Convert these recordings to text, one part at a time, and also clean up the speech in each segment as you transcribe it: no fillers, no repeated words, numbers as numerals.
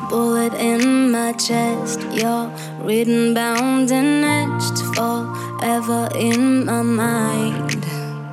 bullet in my chest. You're written, bound, and etched forever in my mind.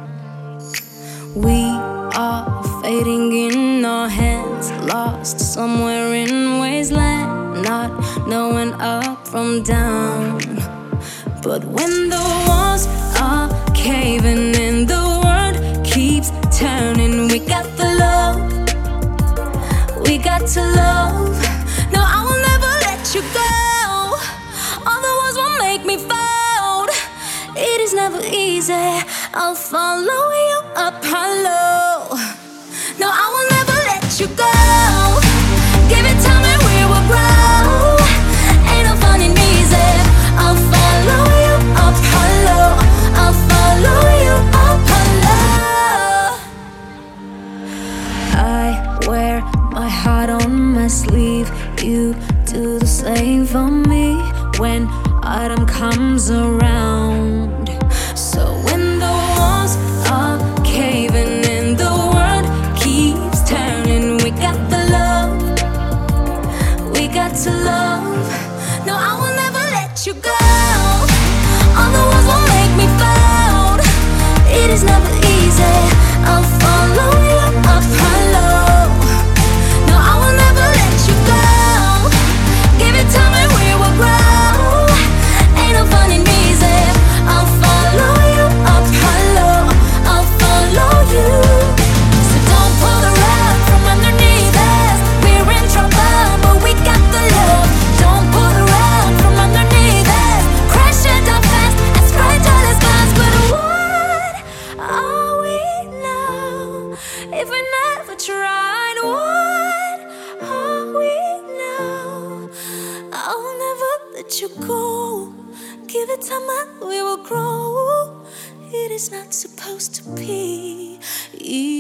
We are fading in our hands, lost somewhere in wasteland, not knowing up from down. But when the walls are caving in, the world keeps turning. We got the love, we got to love. No, I will never let you go. All the walls won't make me fold. It is never easy. I'll follow you up hollow. No, I will never let you go. Give it time and we will grow. Ain't no fun and easy. I'll follow you up hollow. I'll follow you up hollow. I wear my heart on my sleeve. You do the same for me when autumn comes around. So when the walls are caving in, the world keeps turning. We got the love, we got to love. No, I will never let you go. All the walls won't make me fold. It is never easy. I'll follow you up hollow. No, I will never let you go. Give it time and we will grow. Ain't no fun and easy. I'll follow you up hollow. I'll follow you. So don't pull the rug from underneath us. We're in trouble, but we got the love. Don't pull the rug from underneath us. Crash it down fast, as fragile as glass. But what are we now if we never tried? What are we now? I'll never let you go. Give it time and we will grow. It is not supposed to be easy.